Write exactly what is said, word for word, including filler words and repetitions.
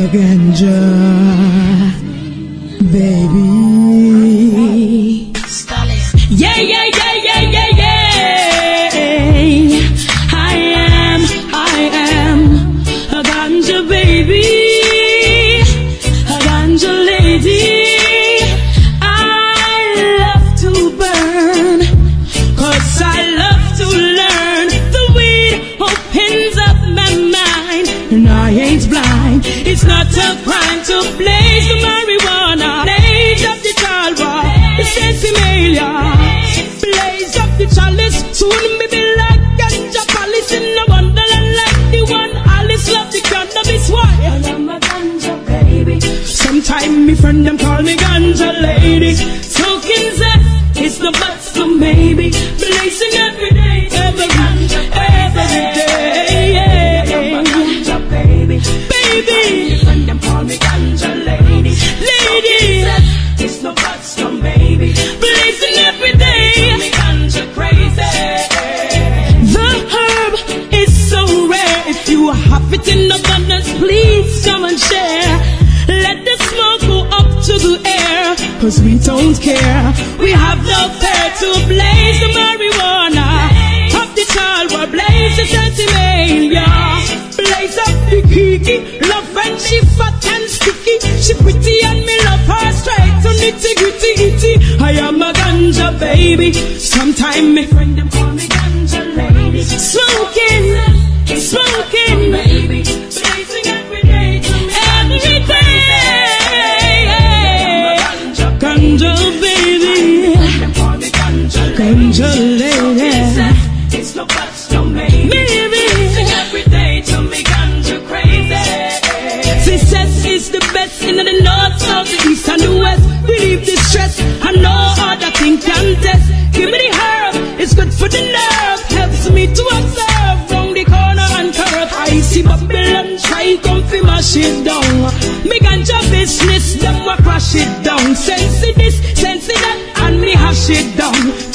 ganja, baby. Yeah, yeah, yeah, yeah, yeah, yeah. I am, I am a ganja baby, a ganja lady. I love to burn, 'cause I love to learn. The weed opens up my mind, and I ain't blind. It's not a crime to blaze the marijuana, blaze up the chalwa, the sensimilia, blaze up the chalice. Soon me be like ganja palace in the wonderland, like the one Alice love the cannabis. Why? I am a ganja baby. Sometime me friend them call me ganja lady. Smoking that it's the but so maybe blazing every day, every ganja, every day. Yeah. I am a ganja baby, baby. Friend them call me ganja lady, lady. It's no but so maybe blazing every day. Me ganja crazy. The herb is so rare. If you have it in abundance, please come and share. Let the smoke go up to the air, 'cause we don't care. We have no fear to blaze the marijuana. Up the chalwa, blaze the sentimelia, blaze up the kiki. Love when she fat and sticky, she pretty and me love her straight to nitty gritty itty. I am a ganja baby. Sometime me friend them call me ganja lady. Smoking, smoking, baby, blazing every day, every day. Ganja baby, ganja lady. It's no bust, no maybe. Blazing every day to me ganja crazy. Success is the best in the north, south, the east and the west. Relieve the stress and no other thing can test. Give me the herb, it's good for the nerve. Helps me to observe round the corner and curve. I see Babylon try come fi mash it down. Me ganja business, them a crash it down. Sense this, sense that, and me hash it down.